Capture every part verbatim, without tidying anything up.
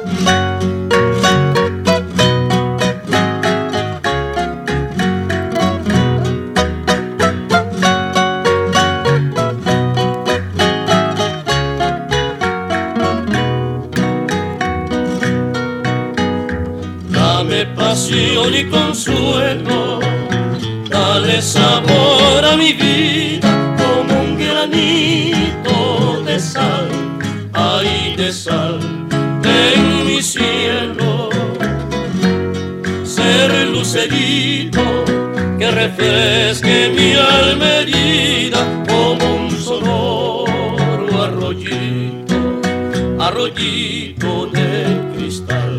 Dame pasión y consuelo, dale sabor a mi vida como un granito de sal, ay de sal en mi cielo. Ser lucerito que refresque mi alma herida como un sonoro arroyito, arroyito de cristal.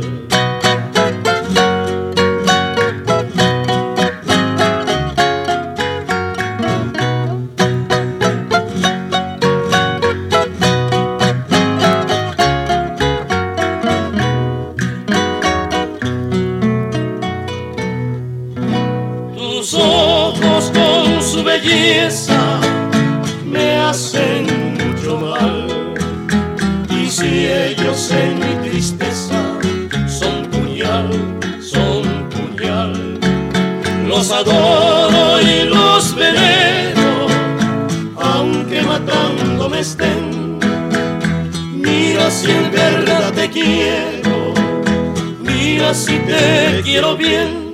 Tus ojos con su belleza me hacen mucho mal, y si ellos en mi tristeza son puñal, son puñal, los adoro y los venero, aunque matándome estén. Mira si en verdad te quiero, mira si te quiero bien.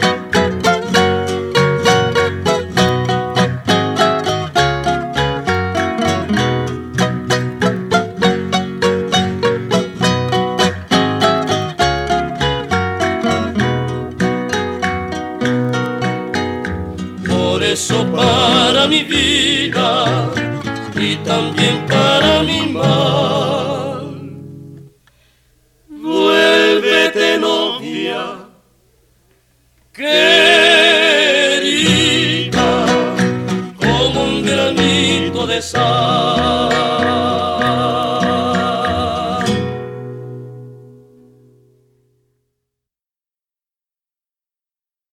Por eso para mi vida y también para mi mal, vuélvete novia, que